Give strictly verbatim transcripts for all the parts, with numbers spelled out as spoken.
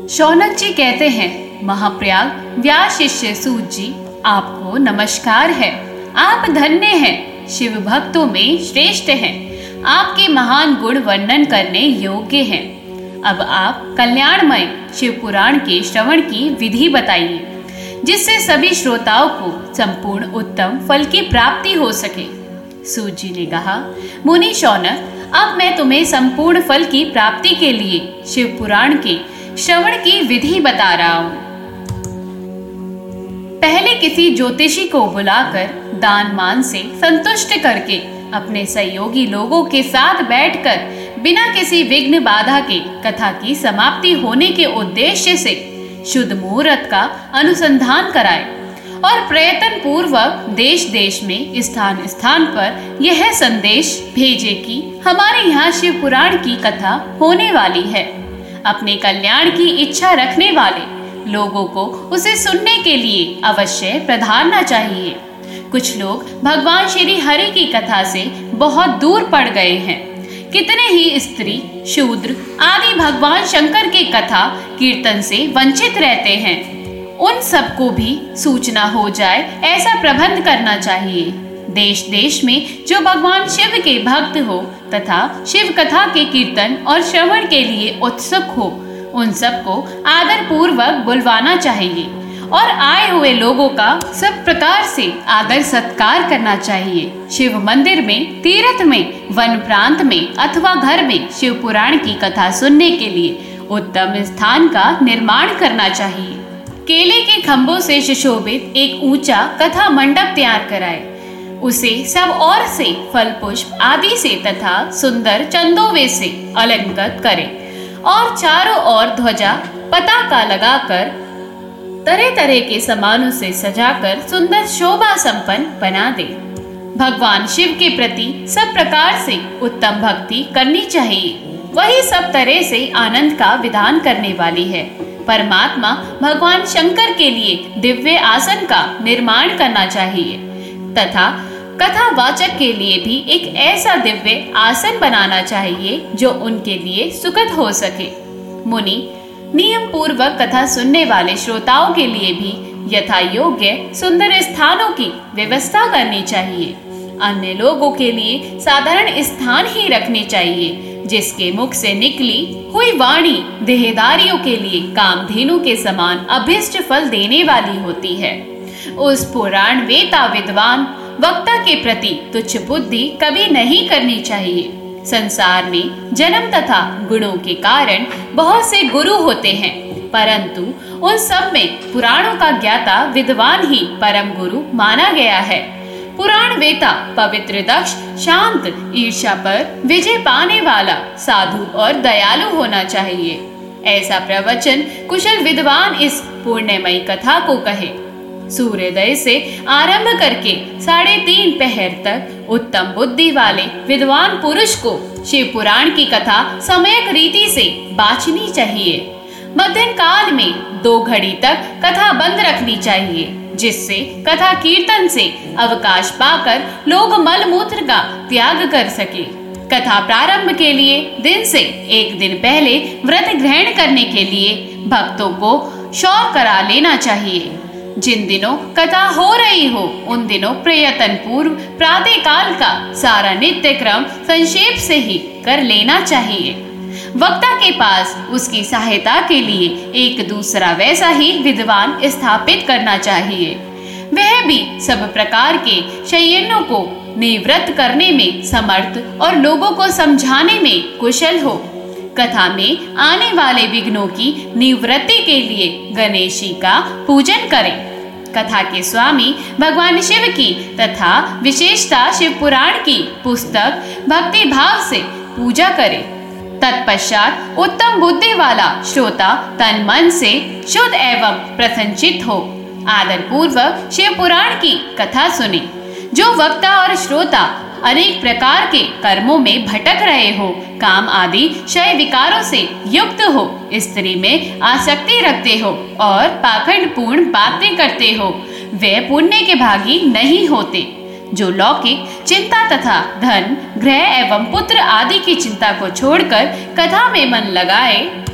शौनक जी कहते हैं, महाप्रयाग व्यास शिष्य सूत जी, आपको नमस्कार है। आप धन्य हैं, शिव भक्तों में श्रेष्ठ हैं। आपके महान गुण वर्णन करने योग्य हैं। अब आप कल्याणमय शिव पुराण के श्रवण की विधि बताइए, जिससे सभी श्रोताओं को संपूर्ण उत्तम फल की प्राप्ति हो सके। सूत जी ने कहा, मुनि शौनक, अब मैं तुम्हें संपूर्ण फल की प्राप्ति के लिए शिव पुराण के श्रवण की विधि बता रहा हूं। पहले किसी ज्योतिषी को बुलाकर दान मान से संतुष्ट करके अपने सहयोगी लोगों के साथ बैठकर बिना किसी विघ्न बाधा के कथा की समाप्ति होने के उद्देश्य से शुद्ध मुहूर्त का अनुसंधान कराए और प्रयत्न पूर्वक देश देश में स्थान स्थान पर यह संदेश भेजे कि हमारे यहाँ शिव पुराण की कथा होने वाली है। अपने कल्याण की इच्छा रखने वाले लोगों को उसे सुनने के लिए अवश्य प्रधारना चाहिए। कुछ लोग भगवान श्री हरि की कथा से बहुत दूर पड़ गए हैं। कितने ही स्त्री, शूद्र आदि भगवान शंकर के कथा कीर्तन से वंचित रहते हैं। उन सबको भी सूचना हो जाए, ऐसा प्रबंध करना चाहिए। देश देश में जो भगवान शिव के भक्त हो तथा शिव कथा के कीर्तन और श्रवण के लिए उत्सुक हो, उन सबको आदर पूर्वक बुलवाना चाहिए और आए हुए लोगों का सब प्रकार से आदर सत्कार करना चाहिए। शिव मंदिर में, तीर्थ में, वन प्रांत में अथवा घर में शिव पुराण की कथा सुनने के लिए उत्तम स्थान का निर्माण करना चाहिए। केले के खंभों से सुशोभित एक ऊंचा कथा मंडप तैयार कराए। उसे सब ओर से फल पुष्प आदि से तथा सुंदर चंदोवे से अलंकृत करे और चारों ओर ध्वजा पताका लगाकर तरह तरह के सामानों से सजाकर सुंदर शोभा संपन्न बना दे। भगवान शिव के प्रति सब प्रकार से उत्तम भक्ति करनी चाहिए। वही सब तरह से आनंद का विधान करने वाली है। परमात्मा भगवान शंकर के लिए दिव्य आसन का निर्माण करना चाहिए तथा कथा वाचक के लिए भी एक ऐसा दिव्य आसन बनाना चाहिए जो उनके लिए सुखद हो सके। मुनि, नियम पूर्वक कथा सुनने वाले श्रोताओं के लिए भी यथा योग्य सुंदर स्थानों की व्यवस्था करनी चाहिए। अन्य लोगों के लिए साधारण स्थान ही रखने चाहिए, जिसके मुख से निकली हुई वाणी देहदारियों के लिए कामधेनु के समान अभिष्ट फल देने वाली होती है। उस पुराण वेता विद्वान वक्ता के प्रति तुच्छ बुद्धि कभी नहीं करनी चाहिए। संसार में जन्म तथा गुणों के कारण बहुत से गुरु होते हैं, परंतु उन सब में पुराणों का ज्ञाता विद्वान ही परम गुरु माना गया है। पुराण वेता पवित्र, दक्ष, शांत, ईर्ष्या पर विजय पाने वाला, साधु और दयालु होना चाहिए। ऐसा प्रवचन कुशल विद्वान इस पुण्यमयी कथा को कहे। सूर्योदय से आरंभ करके साढ़े तीन पहर तक उत्तम बुद्धि वाले विद्वान पुरुष को शिव पुराण की कथा सम्यक रीति से बाँचनी चाहिए। मध्याह्न काल में दो घड़ी तक कथा बंद रखनी चाहिए, जिससे कथा कीर्तन से अवकाश पाकर लोग मल मूत्र का त्याग कर सके। कथा प्रारंभ के लिए दिन से एक दिन पहले व्रत ग्रहण करने के लिए भक्तों को शौर करा लेना चाहिए। जिन दिनों कथा हो रही हो उन दिनों प्रयत्न पूर्व प्रातः काल का सारा नित्य क्रम संक्षेप से ही कर लेना चाहिए। वक्ता के पास उसकी सहायता के लिए एक दूसरा वैसा ही विद्वान स्थापित करना चाहिए। वह भी सब प्रकार के शयनों को निवृत्त करने में समर्थ और लोगों को समझाने में कुशल हो। कथा में आने वाले विघ्नों की निवृत्ति के लिए गणेश जी का पूजन करें। कथा के स्वामी भगवान शिव की तथा विशेषता शिव पुराण की पुस्तक भक्ति भाव से पूजा करें। तत्पश्चात उत्तम बुद्धि वाला श्रोता तन मन से शुद्ध एवं प्रसन्नचित्त हो आदर पूर्वक शिव पुराण की कथा सुने। जो वक्ता और श्रोता अनेक प्रकार के कर्मों में भटक रहे हो, काम आदि क्षय विकारों से युक्त हो, स्त्री में आसक्ति रखते हो और पाखंडपूर्ण बातें करते हो, वे पुण्य के भागी नहीं होते। जो लौकिक चिंता तथा धन, गृह एवं पुत्र आदि की चिंता को छोड़कर कथा में मन लगाए,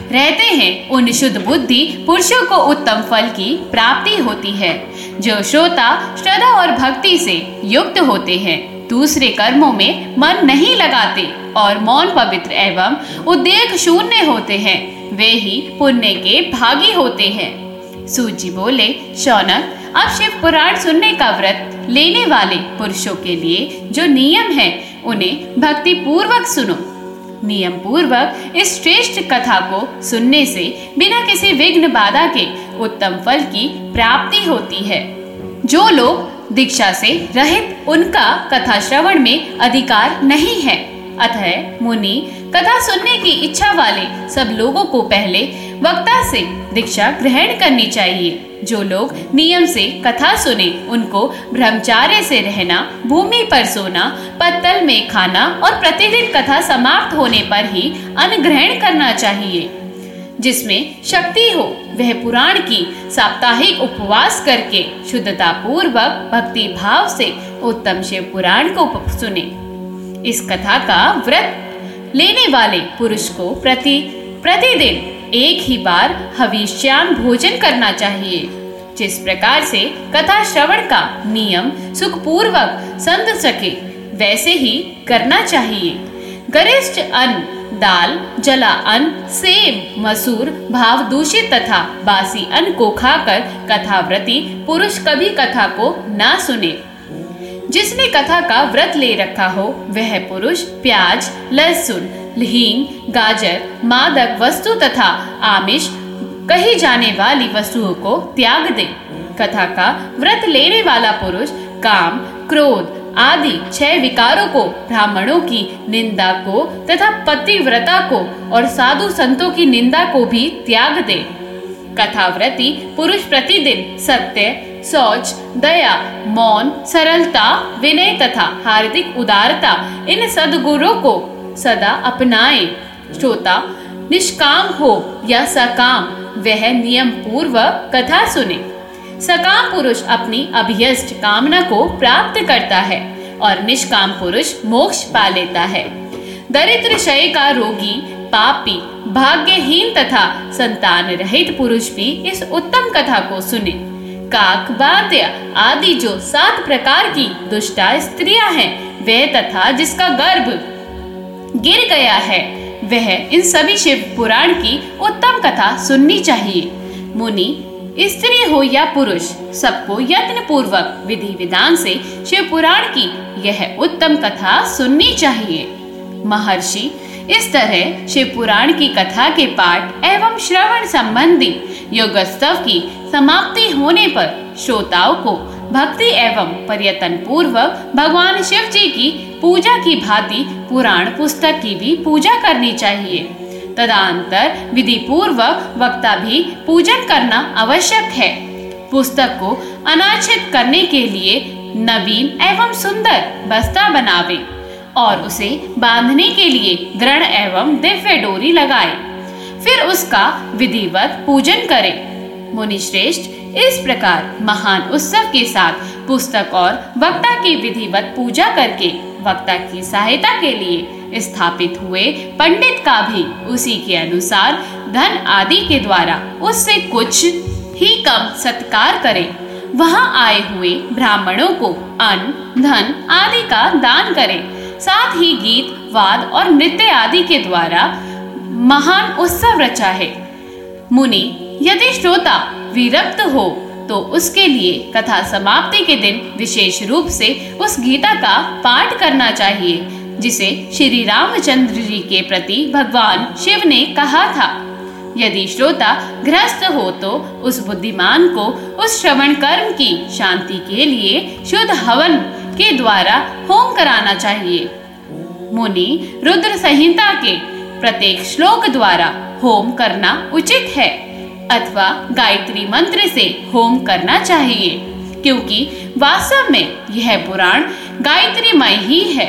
रहते हैं उन शुद्ध बुद्धि पुरुषों को उत्तम फल की प्राप्ति होती है, जो श्रोता श्रद्धा और भक्ति से युक्त होते हैं, दूसरे कर्मों में मन नहीं लगाते और मौन पवित्र एवं उद्वेग शून्य होते हैं, वे ही पुण्य के भागी होते हैं। सूत जी बोले, शौनक, अब शिव पुराण सुनने का व्रत लेने वाले पुरुषों के लिए जो नियम है उन्हें भक्ति पूर्वक सुनो। नियम पूर्वक इस श्रेष्ठ कथा को सुनने से बिना किसी विघ्न बाधा के उत्तम फल की प्राप्ति होती है। जो लोग दीक्षा से रहित, उनका कथा श्रवण में अधिकार नहीं है। अतः मुनि कथा सुनने की इच्छा वाले सब लोगों को पहले वक्ता से दीक्षा ग्रहण करनी चाहिए। जो लोग नियम से कथा सुने उनको ब्रह्मचार्य से रहना, भूमि पर सोना, पत्तल में खाना और प्रतिदिन कथा समाप्त होने पर ही अन्न ग्रहण करना चाहिए। जिसमें शक्ति हो वह पुराण की साप्ताहिक उपवास करके शुद्धता पूर्वक भक्ति भाव से उत्तम शिव पुराण को सुने। इस कथा का व्रत लेने वाले पुरुष को प्रति प्रतिदिन एक ही बार हविष्यान्न भोजन करना चाहिए। जिस प्रकार से कथा श्रवण का नियम सुखपूर्वक संध सके वैसे ही करना चाहिए। गरिष्ठ अन्न, दाल, जला अन्न, सेब, मसूर, भाव दूषित तथा बासी अन्न को खाकर कथाव्रती पुरुष कभी कथा को ना सुने। जिसने कथा का व्रत ले रखा हो वह पुरुष प्याज, लहसुन, हींग, गाजर, मादक वस्तु तथा आमिष कही जाने वाली वस्तुओं को त्याग दे। कथा का व्रत लेने वाला पुरुष काम, क्रोध आदि छह विकारों को, ब्राह्मणों की निंदा को तथा पतिव्रता को और साधु संतों की निंदा को भी त्याग दे। कथाव्रती पुरुष प्रतिदिन सत्य, शौच, दया, मौन, सरलता, विनय तथा हार्दिक उदारता इन सद्गुणों को सदा अपनाए। श्रोता निष्काम हो या सकाम वह नियम पूर्वक कथा सुने। सकाम पुरुष अपनी अभिष्ट कामना को प्राप्त करता है और निष्काम पुरुष मोक्ष पा लेता है। दरिद्र, क्षय का रोगी, पापी, भाग्यहीन तथा संतान रहित पुरुष भी इस उत्तम कथा को सुने। काक, बात्या आदि जो सात प्रकार की दुष्टा स्त्रियां हैं वे तथा जिसका गर्भ गिर गया है वह इन सभी शिव पुराण की उत्तम कथा सुननी चाहिए। मुनि स्त्री हो या पुरुष सबको यत्न पूर्वक विधि विधान से शिव पुराण की यह उत्तम कथा सुननी चाहिए। महर्षि इस तरह शिव पुराण की कथा के पाठ एवं श्रवण संबंधी योगस्तव की समाप्ति होने पर श्रोताओं को भक्ति एवं प्रयत्न पूर्वक भगवान शिव जी की पूजा की भांति पुराण पुस्तक की भी पूजा करनी चाहिए। तदनंतर विधि पूर्वक वक्ता भी पूजन करना आवश्यक है। पुस्तक को अनाच्छित करने के लिए नवीन एवं सुंदर बस्ता बनावे और उसे बांधने के लिए दृढ़ एवं दिव्य डोरी लगाए, फिर उसका विधिवत पूजन करे। मुनि श्रेष्ठ इस प्रकार महान उत्सव के साथ पुस्तक और वक्ता की विधिवत पूजा करके वक्ता की सहायता के लिए स्थापित हुए पंडित का भी उसी के अनुसार धन आदि के द्वारा उससे कुछ ही कम सत्कार करे। वहां आए हुए ब्राह्मणों को अन्न, धन आदि का दान करे। साथ ही गीत, वाद और नृत्य आदि के द्वारा महान उत्सव रचा है। मुनि यदि श्रोता विरक्त हो तो उसके लिए कथा समाप्ति के दिन विशेष रूप से उस गीता का पाठ करना चाहिए जिसे श्री रामचंद्र जी के प्रति भगवान शिव ने कहा था। यदि श्रोता गृहस्थ हो तो उस बुद्धिमान को उस श्रवण कर्म की शांति के लिए शुद्ध हवन के द्वारा होम कराना चाहिए। मुनि रुद्र संहिता के प्रत्येक श्लोक द्वारा होम करना उचित है अथवा गायत्री मंत्र से होम करना चाहिए, क्योंकि वास्तव में यह पुराण गायत्रीमय ही है।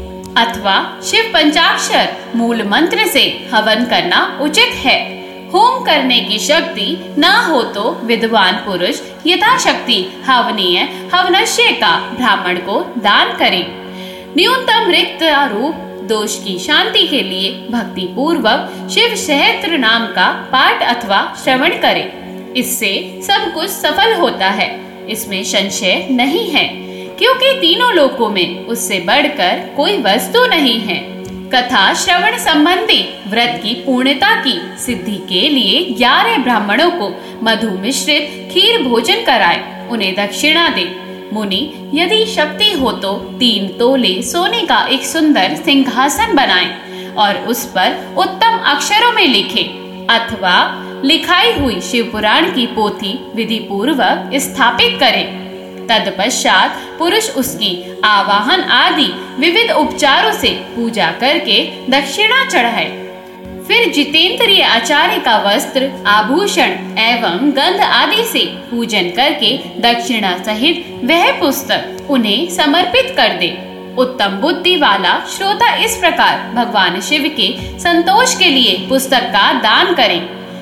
अथवा शिव पंचाक्षर मूल मंत्र से हवन करना उचित है। होम करने की शक्ति न हो तो विद्वान पुरुष यथाशक्ति हवनीय हवनश्य का ब्राह्मण को दान करे। न्यूनतम रिक्त रूप दोष की शांति के लिए भक्ति पूर्वक शिव सहस्त्र नाम का पाठ अथवा श्रवण करे। इससे सब कुछ सफल होता है, इसमें संशय नहीं है, क्योंकि तीनों लोकों में उससे बढ़कर कोई वस्तु नहीं है। कथा श्रवण संबंधी व्रत की पूर्णता की सिद्धि के लिए ग्यारह ब्राह्मणों को मधु मिश्रित खीर भोजन कराए, उन्हें दक्षिणा दे। मुनि यदि शक्ति हो तो तीन तोले सोने का एक सुंदर सिंहासन बनाए और उस पर उत्तम अक्षरों में लिखे अथवा लिखाई हुई शिव पुराण की पोथी विधि पूर्वक स्थापित करे। तत्पश्चात पुरुष उसकी आवाहन आदि विविध उपचारों से पूजा करके दक्षिणा चढ़ाए। फिर जितेंद्रिय आचार्य का वस्त्र, आभूषण एवं गंध आदि से पूजन करके दक्षिणा सहित वह पुस्तक उन्हें समर्पित कर दे। उत्तम बुद्धि वाला श्रोता इस प्रकार भगवान शिव के संतोष के लिए पुस्तक का दान करे।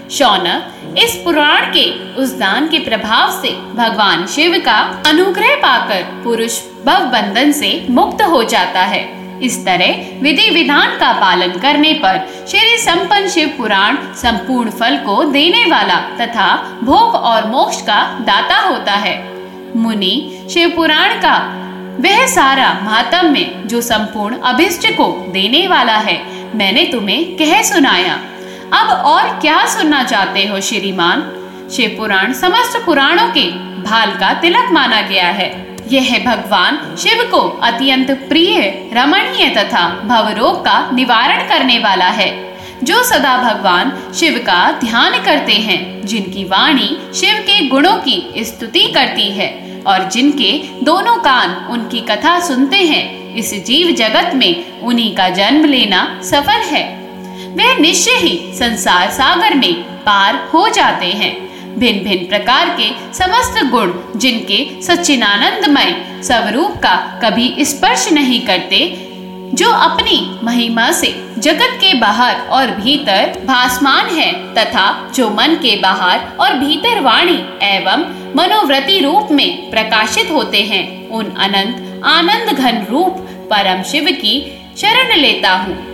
शौनक इस पुराण के उस दान के प्रभाव से भगवान शिव का अनुग्रह पाकर पुरुष भव बंधन से मुक्त हो जाता है। इस तरह विधि विधान का पालन करने पर श्री संपन्न शिव पुराण संपूर्ण फल को देने वाला तथा भोग और मोक्ष का दाता होता है। मुनि शिव पुराण का वह सारा महात्म्य जो संपूर्ण अभिष्ट को देने वाला है, मैंने तुम्हें कह सुनाया। अब और क्या सुनना चाहते हो श्रीमान? शिव पुराण समस्त पुराणों के भाल का तिलक माना गया है। यह भगवान शिव को अत्यंत प्रिय, रमणीय तथा भवरोग का निवारण करने वाला है। जो सदा भगवान शिव का ध्यान करते हैं, जिनकी वाणी शिव के गुणों की स्तुति करती है और जिनके दोनों कान उनकी कथा सुनते हैं, इस जीव जगत में उन्हीं का जन्म लेना सफल है। वे निश्चय ही संसार सागर में पार हो जाते हैं। भिन्न भिन्न प्रकार के समस्त गुण जिनके सच्चिदानंदमय स्वरूप का कभी स्पर्श नहीं करते, जो अपनी महिमा से जगत के बाहर और भीतर भासमान है तथा जो मन के बाहर और भीतर वाणी एवं मनोवृत्ति रूप में प्रकाशित होते हैं, उन अनंत आनंद घन रूप परम शिव की शरण लेता हूँ।